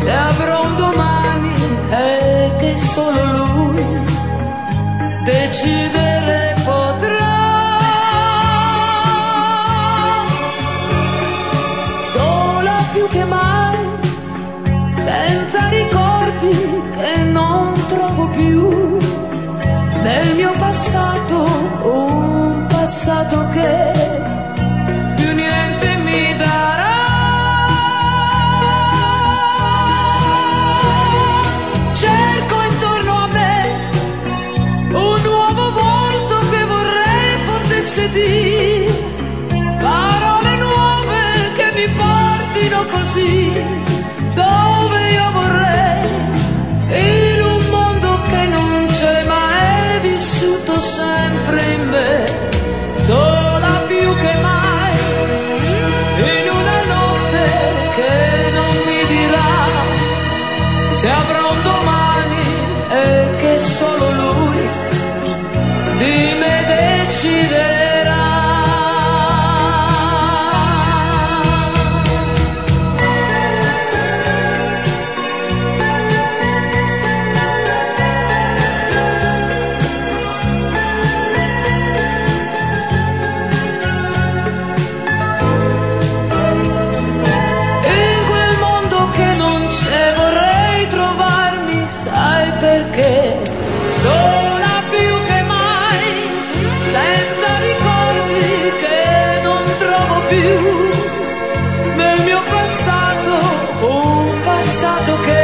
se avrò un domani è che solo lui decidere potrà. Sola più che mai, senza ricordi che non trovo più, nel mio passato un passato che più niente mi darà. Cerco intorno a me un nuovo volto che vorrei potesse dire parole nuove che mi portino così dove io vorrei, in un mondo che non c'è ma è vissuto sempre in me. Sola più che mai, in una notte che non mi dirà se avrò un domani e che solo lui di me deciderà. Perché sola più che mai, senza ricordi che non trovo più, nel mio passato un passato che